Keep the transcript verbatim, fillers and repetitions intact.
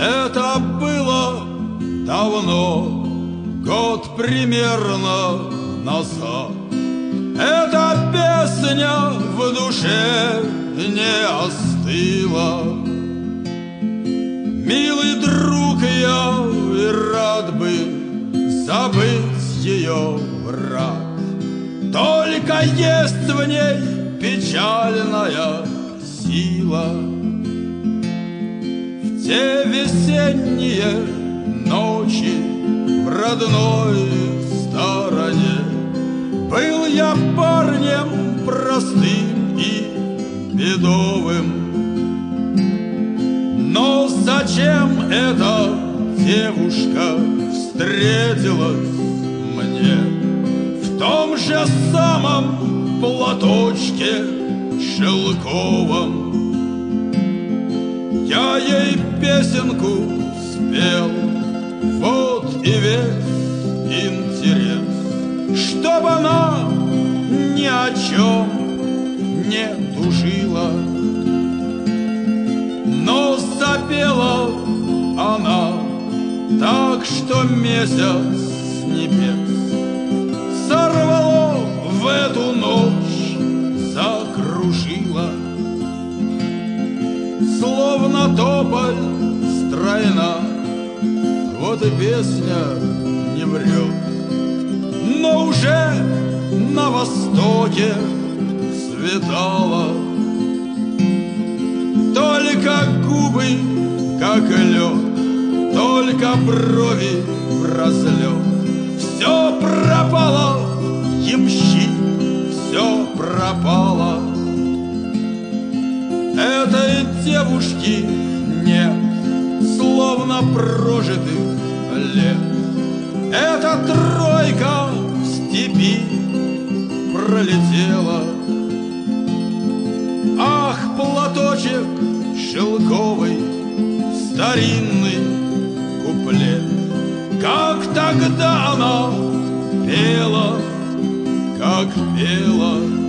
Это было давно, год примерно назад. Эта песня в душе не остыла. Милый друг, я и рад бы забыть ее, брат. Только есть в ней печальная сила. В те весенние ночи в родной стороне был я парнем простым и бедовым. Но зачем эта девушка встретилась мне в том же самом платочке шелковом? Я ей песенку спел, вот и весь интерес, чтоб она ни о чем не тужила. Но запела она так, что месяц с небес сорвало в эту ночь, закружило. Словно тополь стройна, вот и песня не врет. Но уже на востоке светало. Только губы, как лед, только брови в разлет. Все пропало, ямщик, все пропало. Этой девушки нет, словно прожитых лет. Эта тройка в степи пролетела. Ах, платочек шелковый, старинный куплет, как тогда она пела, как пела.